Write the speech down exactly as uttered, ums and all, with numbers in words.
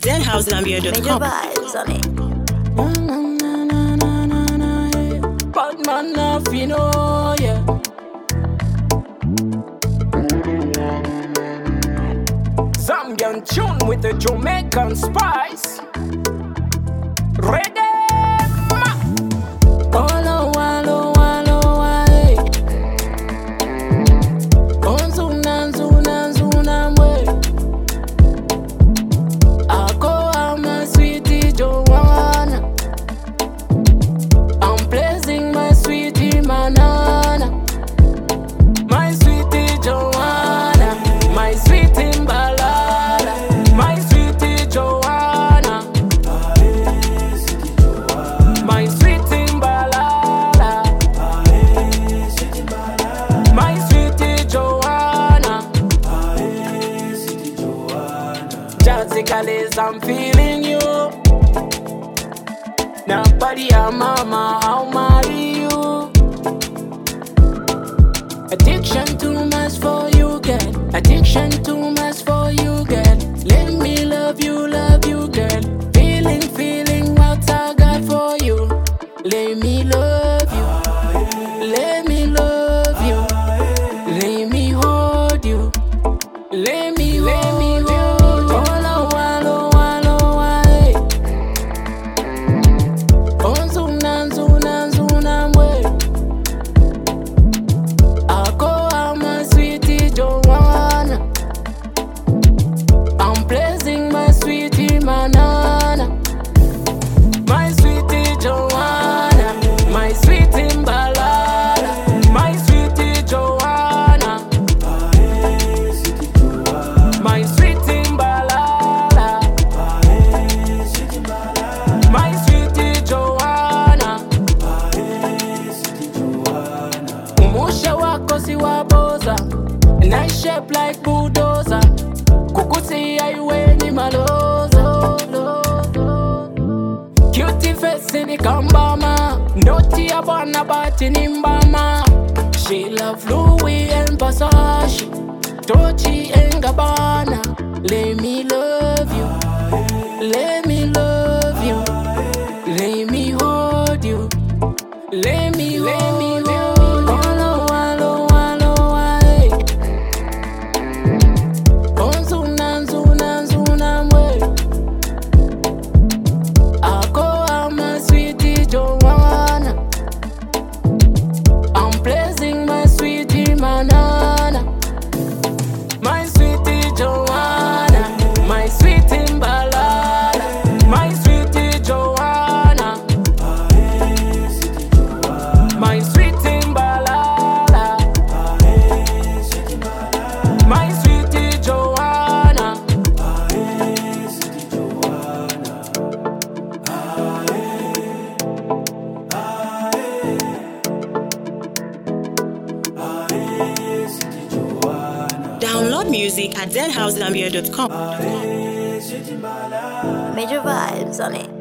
den house zambia dot com. Major vibes on it. Bad man love, you know, yeah. Zambian tune with the Jamaican spice. Ready? Olo, walo, walo, wae. Onzuna, nzuna, nzuna, mwe. Ako ama sweetie Joanna. I'm blessing my sweetie Manana. My sweetie Joanna. My sweetie Mbalala. My sweetie Joanna. My sweetie Mbalala. My sweetie Joanna. Jazzy Kales, I'm feeling you. Nobody, a mama, I'll marry you. Addiction too much for you, girl. Addiction too much for you, girl. Let me love you, love you, girl. Feeling, feeling what I got for you. Let me love you. Let me love you. Let me hold you. Let me, let me hold you. Olo, walo, walo, wae. Onzuna, nzuna, nzuna, mwe. Ako ama sweetie Joanna. I'm blessing my sweetie Manana. My sweetie Joanna. My sweetie Mbalala. My sweetie Joanna. My sweetie Mbalala. My sweetie Joanna. Umusha wako si waboza. Nice shape like bulldozer. Kukusi ya iwe ni maloza. Cutie face ni kambama. Noti ya bwana bati ni mbama. She love Louis and Versace. Tochi and Gabbana. Let me love you. Let me love you. Let me hold you. Let me, let me hold you. Olo, walo, walo, wae. Onzuna, nzuna, nzuna, mwe. Ako ama sweetie Joanna. I'm blessing my sweetie Manana. My sweetie Joanna. My sweetie Mbalala. My sweetie Joanna. My sweetie Mbalala. My sweetie Joanna. Download music at den house zambia dot com. Major vibes on it.